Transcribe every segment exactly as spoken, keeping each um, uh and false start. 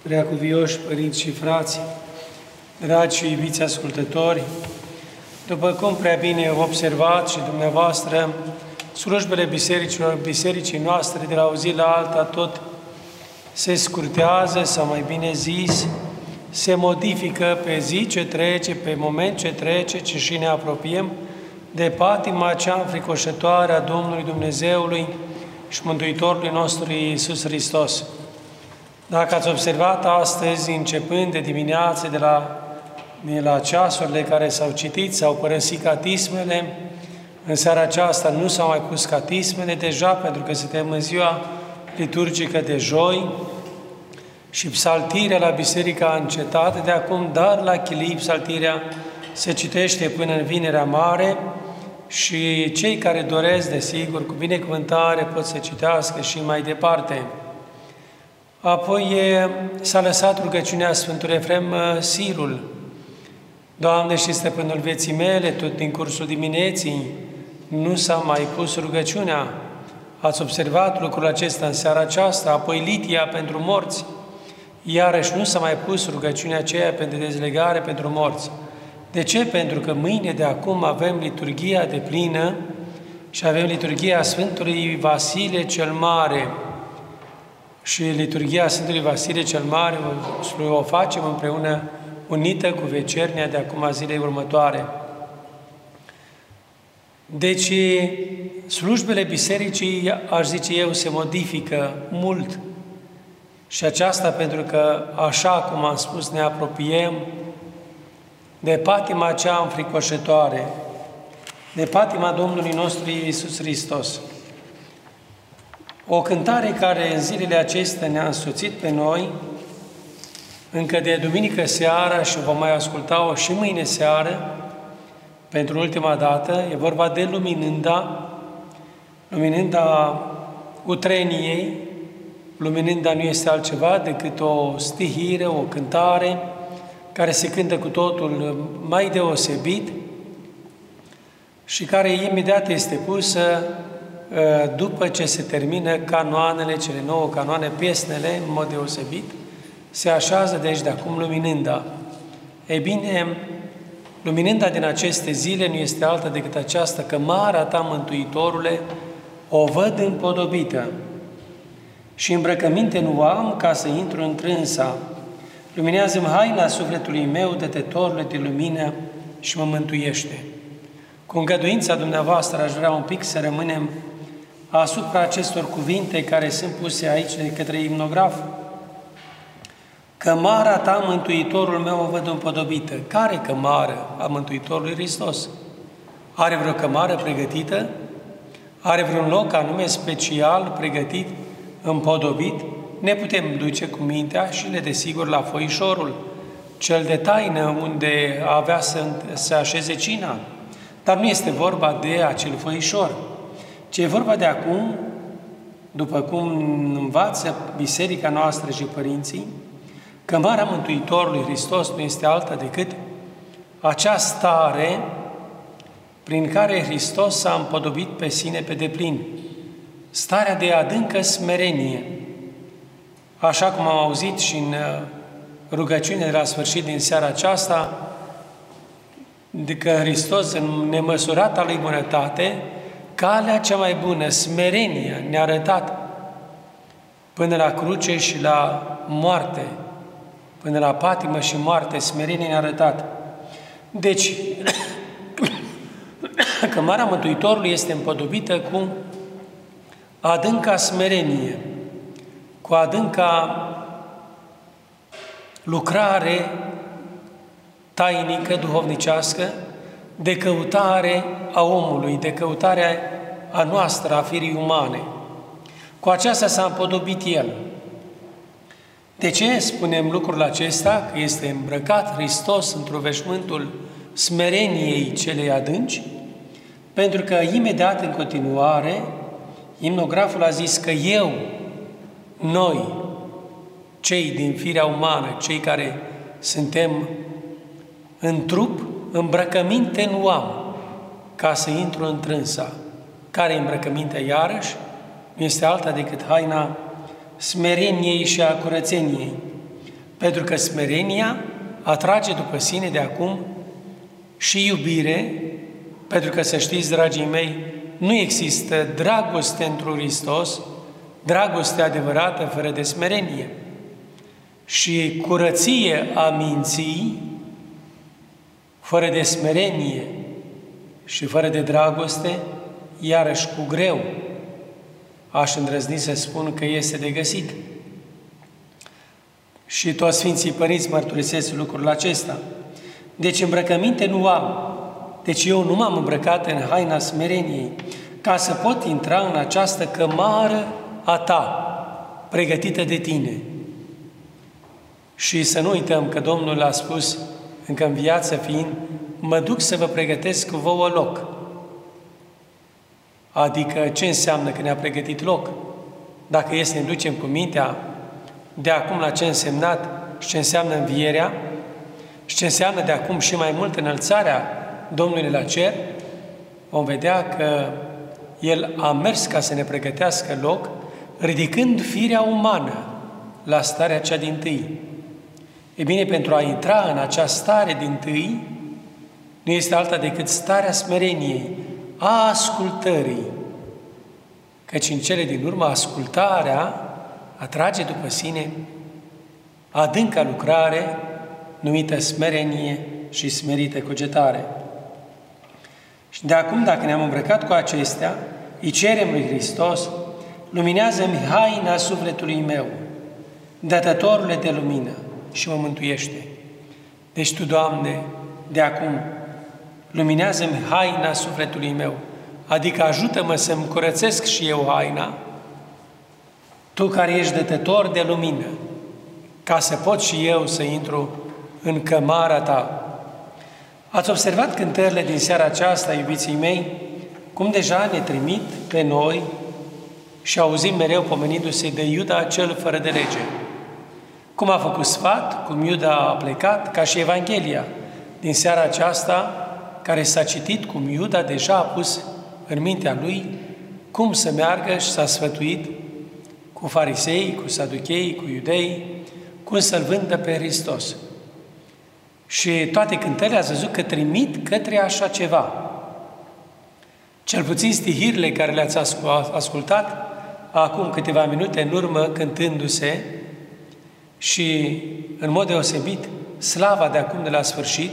Preacuvioși părinți și frați, dragi și iubiți ascultători, după cum prea bine observați și dumneavoastră, slujbele bisericilor, bisericii noastre de la o zi la alta tot se scurtează, sau mai bine zis, se modifică pe zi ce trece, pe moment ce trece, ce și ne apropiem de patima cea înfricoșătoare a Domnului Dumnezeului și Mântuitorului nostru Iisus Hristos. Dacă ați observat astăzi, începând de dimineață, de la, de la ceasurile care s-au citit, s-au părăsit catismele, în seara aceasta nu s-au mai pus catismele deja, pentru că suntem în ziua liturgică de joi și psaltirea la biserică a încetat de acum, dar la Chilii psaltirea se citește până în Vinerea Mare și cei care doresc, desigur, cu binecuvântare pot să citească și mai departe. Apoi s-a lăsat rugăciunea Sfântului Efrem Sirul. Doamne și Stăpânul vieții mele, tot din cursul dimineții nu s-a mai pus rugăciunea. Ați observat lucrul acesta în seara aceasta, apoi Litia pentru morți. Iarăși nu s-a mai pus rugăciunea aceea pentru dezlegare pentru morți. De ce? Pentru că mâine de acum avem liturghia de plină și avem liturghia Sfântului Vasile cel Mare. Și liturghia Sfântului Vasile cel Mare o facem împreună, unită cu vecernia de acum zilei următoare. Deci, slujbele bisericii, aș zice eu, se modifică mult. Și aceasta pentru că, așa cum am spus, ne apropiem de patima cea înfricoșătoare, de patima Domnului nostru Iisus Hristos. O cântare care în zilele acestea ne-a însoțit pe noi, încă de duminică seara și vom mai asculta-o și mâine seară, pentru ultima dată, e vorba de Luminânda, Luminânda Utreniei. Luminânda nu este altceva decât o stihire, o cântare, care se cântă cu totul mai deosebit și care imediat este pusă după ce se termină canoanele, cele nouă canoane, piesnele, în mod deosebit, se așează de aici de acum Luminânda. Ei bine, Luminânda din aceste zile nu este alta decât aceasta: cămara ta, Mântuitorule, o văd împodobită și îmbrăcăminte nu am ca să intru întrânsa. Luminează-mi haina sufletului meu, dă-te torule de lumină și mă mântuiește. Cu îngăduința dumneavoastră aș vrea un pic să rămânem asupra acestor cuvinte care sunt puse aici de către imnograf. Cămara ta, Mântuitorul meu, o văd împodobită. Care cămară a Mântuitorului Hristos? Are vreo cămară pregătită? Are vreun loc anume special, pregătit, împodobit? Ne putem duce cu mintea și le desigur la foișorul, cel de taină unde avea să se așeze cina. Dar nu este vorba de acel foișor, ci e vorba de acum, după cum învață biserica noastră și părinții, cămara Mântuitorului Hristos nu este alta decât acea stare prin care Hristos s-a împodobit pe sine pe deplin. Starea de adâncă smerenie. Așa cum am auzit și în rugăciune de la sfârșit din seara aceasta, de că Hristos, în nemăsurata Lui bunătate, calea cea mai bună, smerenia, ne-a arătat până la cruce și la moarte, până la patimă și moarte, smerenia ne-a arătat. Deci, cămara Mântuitorului este împodobită cu adânca smerenie, cu adânca lucrare tainică, duhovnicească, de căutare a omului, de căutare a noastră, a firii umane. Cu aceasta s-a împodobit El. De ce spunem lucrul acesta? Că este îmbrăcat Hristos într-o veșmântul smereniei celei adânci, pentru că imediat în continuare, imnograful a zis că eu, noi, cei din firea umană, cei care suntem în trup, îmbrăcăminte nu am ca să intru întrânsa. Care e îmbrăcămintea iarăși? Nu este alta decât haina smereniei și a curățeniei. Pentru că smerenia atrage după sine de acum și iubire, pentru că, să știți, dragii mei, nu există dragoste într-un Hristos, dragoste adevărată fără de smerenie. Și curăție a minții, fără de smerenie și fără de dragoste, iarăși cu greu, aș îndrăzni să spun că este de găsit. Și toți Sfinții Părinți mărturisesc lucrul acesta. Deci îmbrăcăminte nu am, deci eu nu m-am îmbrăcat în haina smereniei, ca să pot intra în această cămară a ta, pregătită de tine. Și să nu uităm că Domnul a spus, încă în viață fiind, mă duc să vă pregătesc vouă loc. Adică ce înseamnă că ne-a pregătit loc? Dacă e să ne ducem cu mintea de acum la ce a însemnat și ce înseamnă învierea și ce înseamnă de acum și mai mult înălțarea Domnului la cer, vom vedea că El a mers ca să ne pregătească loc, ridicând firea umană la starea cea dintâi. E bine, pentru a intra în acea stare dintâi, nu este alta decât starea smereniei, a ascultării. Căci în cele din urmă, ascultarea atrage după sine adânca lucrare numită smerenie și smerită cugetare. Și de acum, dacă ne-am îmbrăcat cu acestea, îi cerem lui Hristos, luminează-mi haina sufletului meu, dătătorule de lumină, și mă mântuiește. Deci Tu, Doamne, de acum, luminează-mi haina sufletului meu, adică ajută-mă să-mi curățesc și eu haina, Tu care ești dătător de lumină, ca să pot și eu să intru în cămara Ta. Ați observat cântările din seara aceasta, iubiții mei, cum deja ne trimit pe noi și auzim mereu pomenindu-se de Iuda cel fără de lege. Cum a făcut sfat, cum Iuda a plecat, ca și Evanghelia din seara aceasta, care s-a citit cum Iuda deja a pus în mintea lui cum să meargă și s-a sfătuit cu farisei, cu saduchei, cu iudei, cum să-L vândă pe Hristos. Și toate cântările ați văzut că trimit către așa ceva. Cel puțin stihirile care le-ați ascultat acum câteva minute în urmă, cântându-se, și în mod deosebit slava de acum de la sfârșit,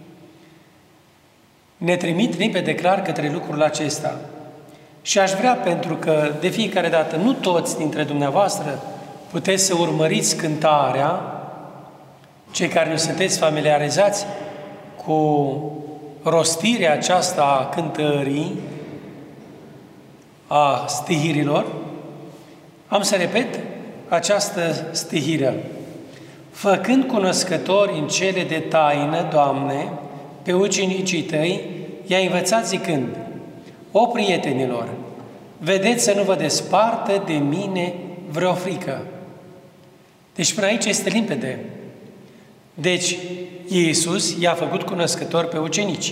ne trimit limpede clar către lucrul acesta. Și aș vrea, pentru că de fiecare dată nu toți dintre dumneavoastră puteți să urmăriți cântarea, cei care nu sunteți familiarizați cu rostirea aceasta a cântării, a stihirilor, am să repet această stihiră. Făcând cunoscători în cele de taină, Doamne, pe ucenicii Tăi, i-a învățat zicând, o prietenilor, vedeți să nu vă despartă de mine vreo frică. Deci până aici este limpede. Deci Iisus i-a făcut cunoscători pe ucenici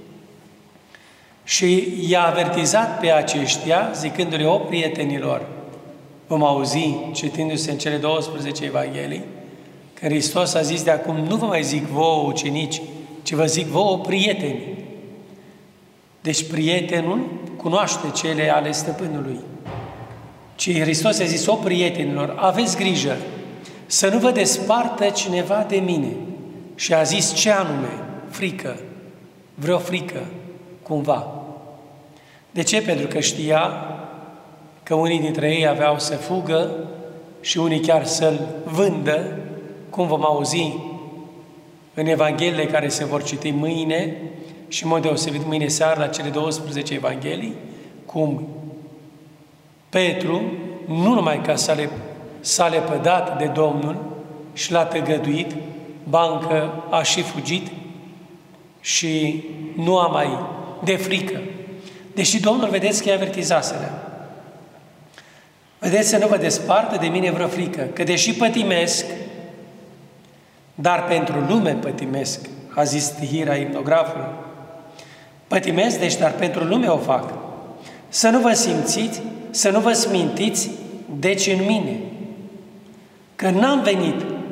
și i-a avertizat pe aceștia, zicându-le, o prietenilor, vom auzi, citindu-se în cele douăsprezece Evanghelii, că Hristos a zis de acum, nu vă mai zic vouă ucenici, ci vă zic vouă prieteni. Deci prietenul cunoaște cele ale stăpânului. Ci Hristos a zis, o prietenilor, aveți grijă să nu vă despartă cineva de mine. Și a zis ce anume? Frică. Vreo frică, cumva. De ce? Pentru că știa că unii dintre ei aveau să fugă și unii chiar să-L vândă, cum vom auzi în Evangheliile care se vor citi mâine și în mod deosebit mâine seară la cele douăsprezece Evanghelii, cum Petru, nu numai ca să le, s-a lepădat de Domnul și l-a tăgăduit, ba încă a și fugit și nu a mai de frică. Deși Domnul, vedeți că i-a avertizasele. Vedeți să nu vă despartă de mine vreo frică, că deși pătimesc, dar pentru lume pătimesc, a zis stihirea imnografului. Pătimesc, deci, dar pentru lume o fac. Să nu vă simțiți, să nu vă smintiți, deci în mine. Că n-am venit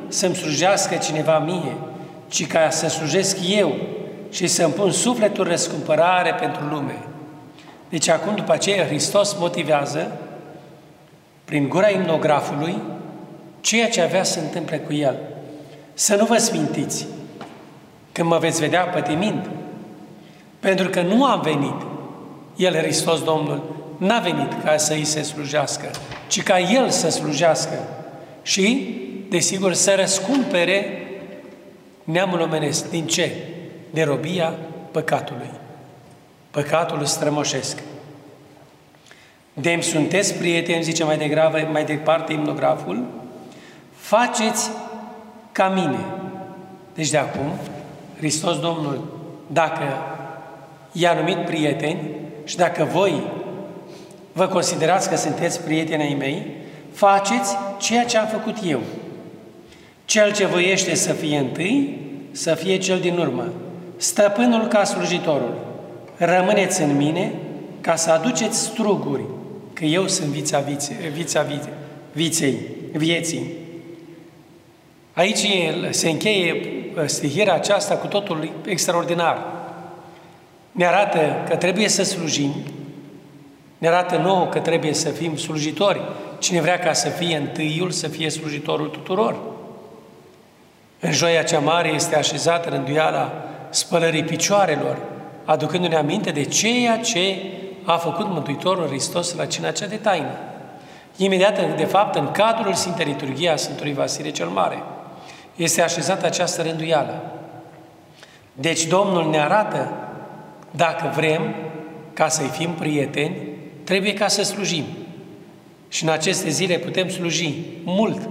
să-mi slujească cineva mie, ci ca să slujesc eu și să-mi pun sufletul răscumpărare pentru lume. Deci acum, după aceea, Hristos motivează, prin gura imnografului, ceea ce avea să se întâmple cu El. Să nu vă smintiți când mă veți vedea pătimind, pentru că nu am venit, El, Hristos Domnul, n-a venit ca să îi se slujească, ci ca El să slujească și, desigur, să răscumpere neamul omenesc. Din ce? De robia păcatului. Păcatul strămoșesc. De-mi sunteți prieteni, zice mai degrabă, mai departe imnograful, faceți ca mine. Deci de acum, Hristos Domnul, dacă i-a numit prieteni și dacă voi vă considerați că sunteți prieteni ai mei, faceți ceea ce am făcut eu. Cel ce voiește să fie întâi, să fie cel din urmă. Stăpânul ca slujitorul. Rămâneți în mine ca să aduceți struguri, că eu sunt vița, vițe, vița vițe, viței, vieții. Aici se încheie stihirea aceasta cu totul extraordinar. Ne arată că trebuie să slujim, ne arată nouă că trebuie să fim slujitori. Cine vrea ca să fie întâiul, să fie slujitorul tuturor. În joia cea mare este așezată rânduiala spălării picioarelor, aducându-ne aminte de ceea ce a făcut Mântuitorul Hristos la cina cea de taină. Imediat, de fapt, în cadrul Sfintei Liturghii a Sfântului Vasile cel Mare, este așezată această rânduială. Deci Domnul ne arată, dacă vrem ca să-i fim prieteni, trebuie ca să slujim. Și în aceste zile putem sluji mult.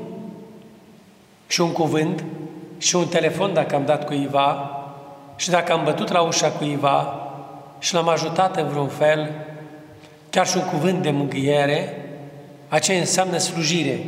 Și un cuvânt, și un telefon dacă am dat cuiva, și dacă am bătut la ușa cuiva și l-am ajutat în vreun fel, chiar și un cuvânt de mângâiere, aceea înseamnă slujire.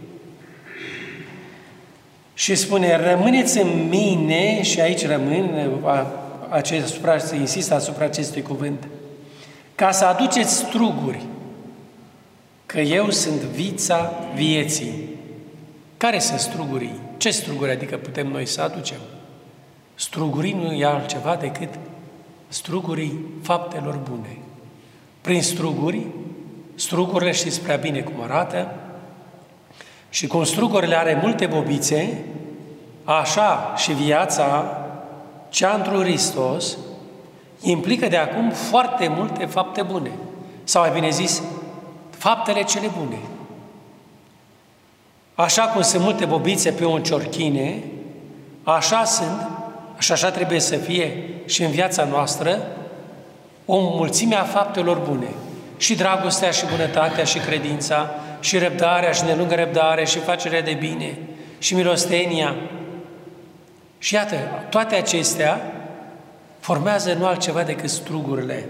Și spune, rămâneți în mine, și aici rămân, asupra, se insistă asupra acestui cuvânt, ca să aduceți struguri, că eu sunt vița vieții. Care sunt strugurii? Ce struguri adică putem noi să aducem? Strugurii nu e altceva decât strugurii faptelor bune. Prin struguri, strugurile știți prea bine cum arată, și cum strugurile are multe bobițe, așa și viața cea într-un Hristos implică de acum foarte multe fapte bune. Sau mai bine zis, faptele cele bune. Așa cum sunt multe bobițe pe o ciorchine, așa sunt, și așa trebuie să fie și în viața noastră, o mulțime a faptelor bune. Și dragostea, și bunătatea, și credința, și răbdarea, și nelungă răbdare, și facerea de bine, și milostenia. Și iată, toate acestea formează nu altceva decât strugurile.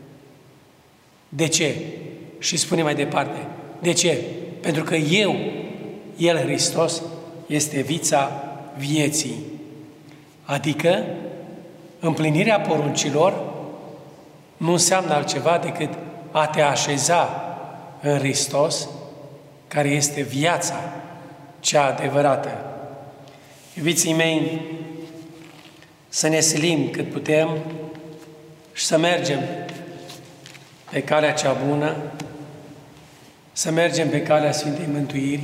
De ce? Și spune mai departe. De ce? Pentru că eu, El, Hristos, este vița vieții. Adică, împlinirea poruncilor nu înseamnă altceva decât a te așeza în Hristos, care este viața cea adevărată. Iubiții mei, să ne silim cât putem și să mergem pe calea cea bună, să mergem pe calea Sfintei Mântuiri,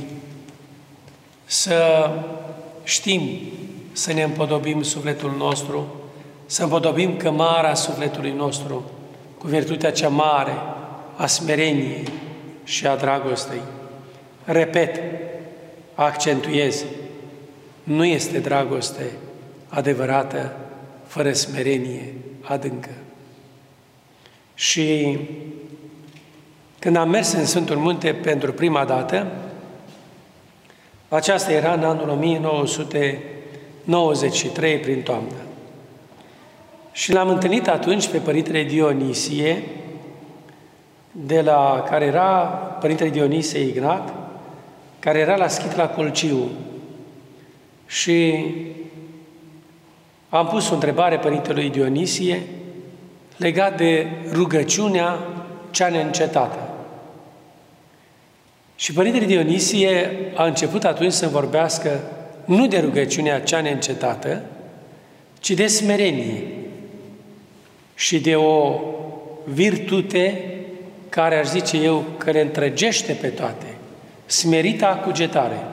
să știm să ne împodobim sufletul nostru, să împodobim cămara sufletului nostru cu virtutea cea mare a smereniei și a dragostei. Repet, accentuez, nu este dragoste adevărată fără smerenie adâncă. Și când am mers în Sfântul Munte pentru prima dată, aceasta era în anul o mie nouă sute nouăzeci și trei, prin toamnă. Și l-am întâlnit atunci pe Părintele Dionisie, de la, care era Părintele Dionisie Ignat, care era la Schit la Colciu. Și am pus o întrebare Părintelui Dionisie legat de rugăciunea cea neîncetată. Și Părintele Dionisie a început atunci să vorbească nu de rugăciunea cea neîncetată, ci de smerenie și de o virtute care, aș zice eu, că le întrăgește pe toate, smerita cugetare.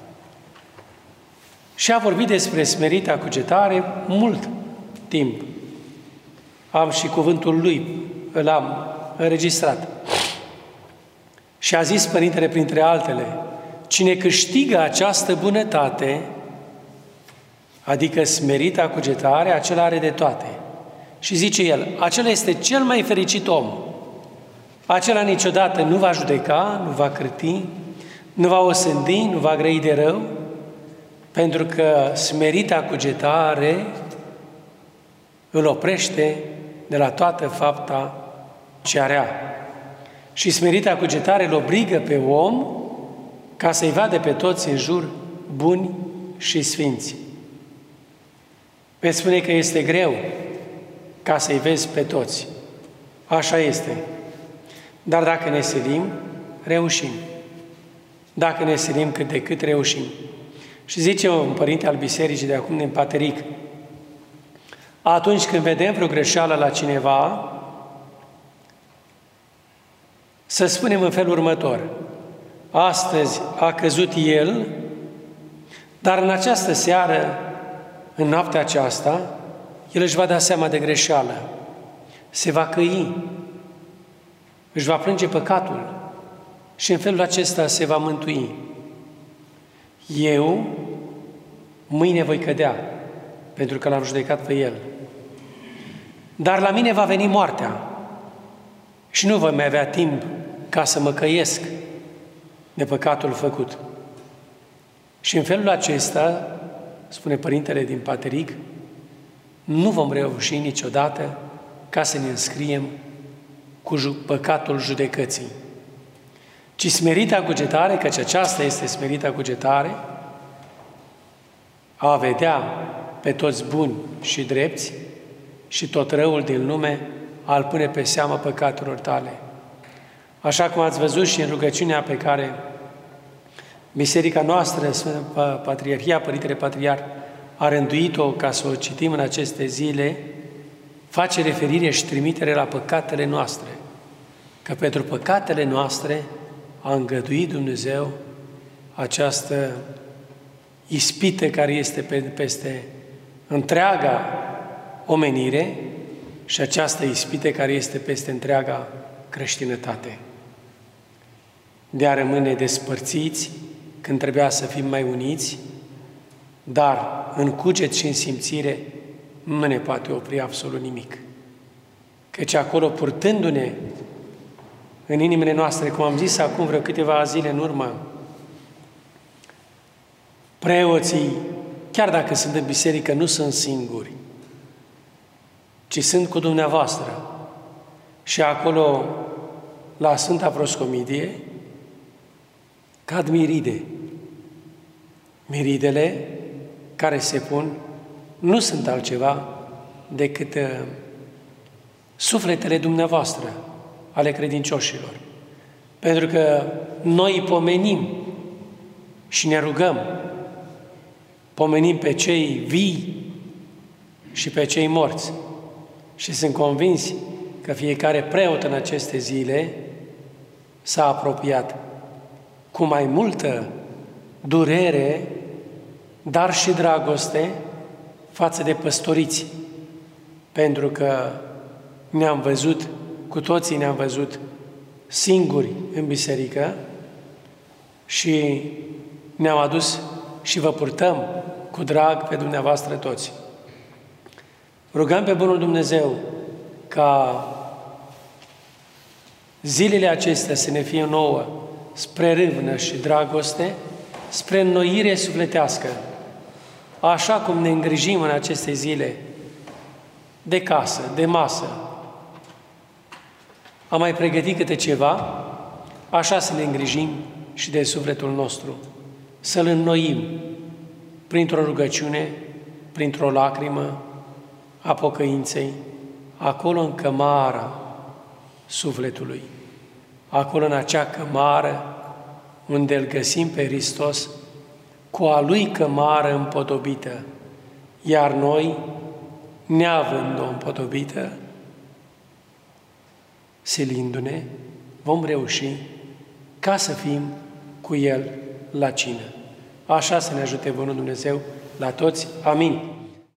Și a vorbit despre smerita cugetare mult timp. Am și cuvântul lui, îl am înregistrat. Și a zis Părintele, printre altele, cine câștigă această bunătate, adică smerita cugetare, acela are de toate. Și zice el, acela este cel mai fericit om. Acela niciodată nu va judeca, nu va cârti, nu va osândi, nu va grăi de rău, pentru că smerita cugetare îl oprește de la toată fapta ce rea. Și smerita cugetare îl obligă pe om ca să-i vadă pe toți în jur buni și sfinți. Veți spune că este greu ca să-i vezi pe toți. Așa este. Dar dacă ne silim, reușim. Dacă ne silim cât de cât, reușim. Și zice un părinte al bisericii de acum din Pateric, atunci când vedem vreo greșeală la cineva, să spunem în felul următor, astăzi a căzut el, dar în această seară, în noaptea aceasta, el își va da seama de greșeală, se va căi, își va plânge păcatul și în felul acesta se va mântui. Eu mâine voi cădea, pentru că l-am judecat pe el. Dar la mine va veni moartea și nu voi mai avea timp ca să mă căiesc de păcatul făcut. Și în felul acesta, spune Părintele din Pateric, nu vom reuși niciodată ca să ne înscriem cu păcatul judecății. Ci smerita cugetare, căci aceasta este smerita cugetare, a vedea pe toți buni și drepți și tot răul din lume a-l pune pe seama păcatelor tale. Așa cum ați văzut și în rugăciunea pe care Biserica noastră, Patriarhia, Părintele Patriarh, a rânduit-o ca să o citim în aceste zile, face referire și trimitere la păcatele noastre. Că pentru păcatele noastre a îngăduit Dumnezeu această ispită care este peste întreaga omenire și această ispită care este peste întreaga creștinătate. De a rămâne despărțiți când trebuia să fim mai uniți, dar în cuget și în simțire nu ne poate opri absolut nimic. Căci acolo, purtându-ne în inimile noastre, cum am zis acum vreo câteva zile în urmă, preoții, chiar dacă sunt în biserică, nu sunt singuri, ci sunt cu dumneavoastră. Și acolo, la Sfânta Proscomidie, cad miride. Miridele care se pun nu sunt altceva decât uh, sufletele dumneavoastră, ale credincioșilor. Pentru că noi îi pomenim și ne rugăm, pomenim pe cei vii și pe cei morți. Și sunt convins că fiecare preot în aceste zile s-a apropiat cu mai multă durere, dar și dragoste față de păstoriți, pentru că ne-am văzut, cu toții ne-am văzut singuri în biserică și ne-am adus și vă purtăm cu drag pe dumneavoastră toți. Rugăm pe Bunul Dumnezeu ca zilele acestea să ne fie nouă spre râvnă și dragoste, spre înnoire sufletească, așa cum ne îngrijim în aceste zile de casă, de masă. Am mai pregătit câte ceva, așa să ne îngrijim și de sufletul nostru, să-l înnoim printr-o rugăciune, printr-o lacrimă a pocăinței, acolo în cămara sufletului, acolo în acea cămară unde îl găsim pe Hristos cu a lui cămară împodobită, iar noi, neavând-o împodobită, silindu-ne, vom reuși ca să fim cu El la cină. Așa să ne ajute bunul Dumnezeu la toți. Amin.